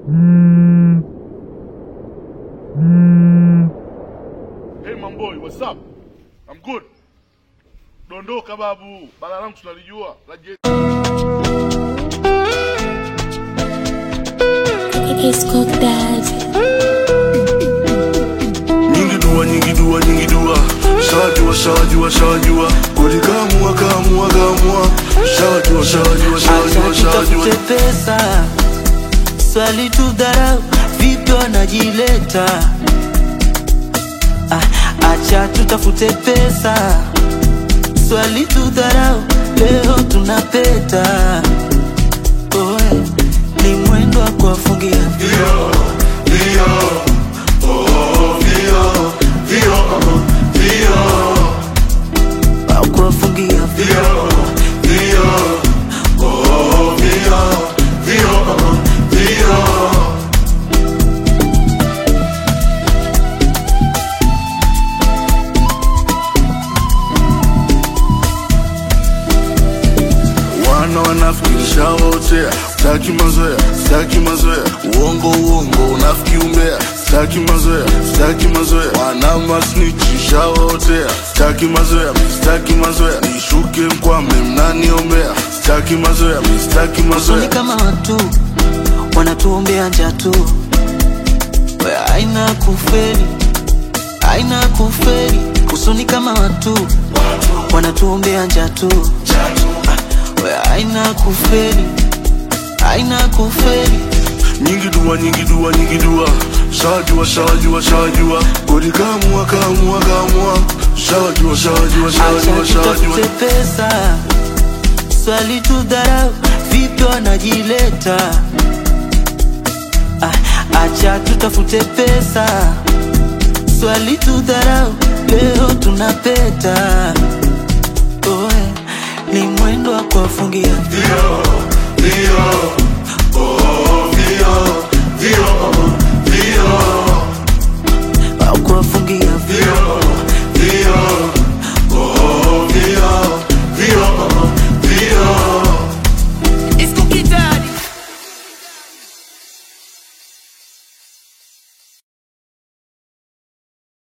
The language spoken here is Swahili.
Hey mamboy, what's up? I'm good. Dondoka babu, bala langu tunalijua. It's called Dad. Nyingi dua. Shawajua. Kodi kamua. Shawajua. Pesa. Swali tu dharau, vipi wanajileta? Acha tutafute pesa. Swali tu dharau, leo tunapeta. Ni mwendo wa kuwafungia Vio. au kuwafungia Vio. Wanafikisha wote, staki mazoea. Uongo, unafiki umbea. Staki mazoea. Wana masnichisha wote, staki mazoea. Nishuke mkwame mnaniombea. Staki mazoea. Usoni kama watu wanatuombea njaa tu. Wewe haina kufeli. Usoni kama watu wanatuombea njaa tu. Wewe haina kufeli. Nyingi dua. Shawajua. Kodi kamua. Shawajua. Tutafute pesa. Swali tu dharau, vipi wanajileta? Acha tutafute pesa. Swali tu dharau, leo tunapeta.